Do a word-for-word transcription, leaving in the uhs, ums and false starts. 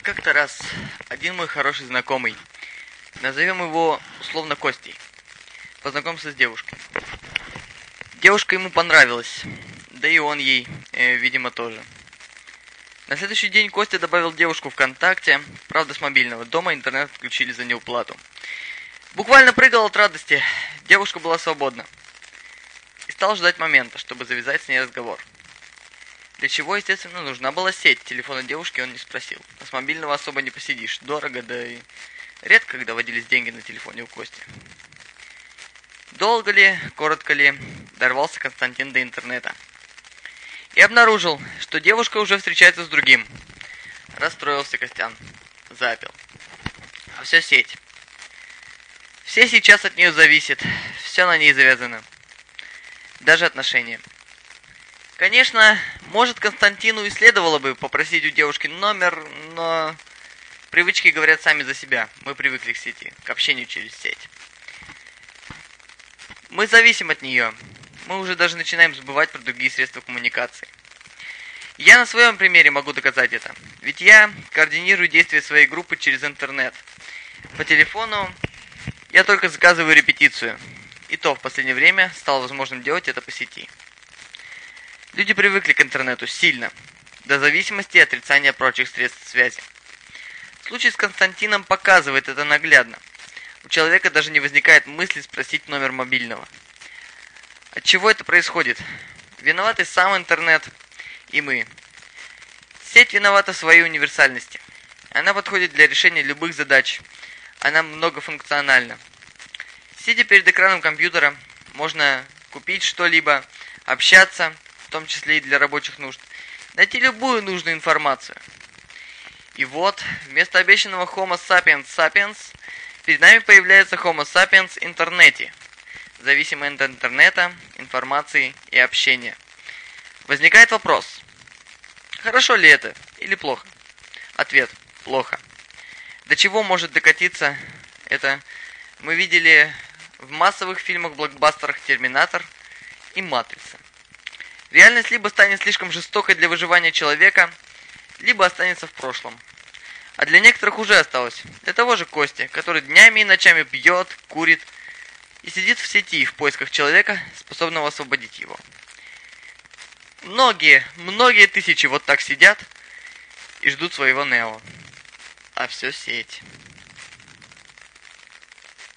Как-то раз один мой хороший знакомый, назовем его условно Костей, познакомился с девушкой. Девушка ему понравилась, да и он ей, э, видимо, тоже. На следующий день Костя добавил девушку ВКонтакте, правда с мобильного. Дома интернет отключили за неуплату. Буквально прыгал от радости, девушка была свободна. И стал ждать момента, чтобы завязать с ней разговор. Для чего, естественно, нужна была сеть. Телефона девушки он не спросил. А с мобильного особо не посидишь. Дорого, да и редко, когда водились деньги на телефоне у Кости. Долго ли, коротко ли, дорвался Константин до интернета. И обнаружил, что девушка уже встречается с другим. Расстроился Костян. Запил. А все сеть. Все сейчас от нее зависит. Все на ней завязано. Даже отношения. Конечно, может, Константину и следовало бы попросить у девушки номер, но привычки говорят сами за себя. Мы привыкли к сети, к общению через сеть. Мы зависим от нее. Мы уже даже начинаем забывать про другие средства коммуникации. Я на своем примере могу доказать это. Ведь я координирую действия своей группы через интернет. По телефону я только заказываю репетицию. И то в последнее время стало возможным делать это по сети. Люди привыкли к интернету сильно, до зависимости и отрицания прочих средств связи. Случай с Константином показывает это наглядно. У человека даже не возникает мысли спросить номер мобильного. От чего это происходит? Виноват и сам интернет, и мы. Сеть виновата в своей универсальности. Она подходит для решения любых задач. Она многофункциональна. Сидя перед экраном компьютера, можно купить что-либо, общаться, в том числе и для рабочих нужд, найти любую нужную информацию. И вот, вместо обещанного Homo sapiens sapiens, перед нами появляется Homo sapiens интернете, зависимый от интернета, информации и общения. Возникает вопрос, хорошо ли это или плохо? Ответ – плохо. До чего может докатиться это, мы видели в массовых фильмах-блокбастерах «Терминатор» и «Матрица». Реальность либо станет слишком жестокой для выживания человека, либо останется в прошлом. А для некоторых уже осталось. Для того же Кости, который днями и ночами пьет, курит и сидит в сети в поисках человека, способного освободить его. Многие, многие тысячи вот так сидят и ждут своего Нео. А все сеть.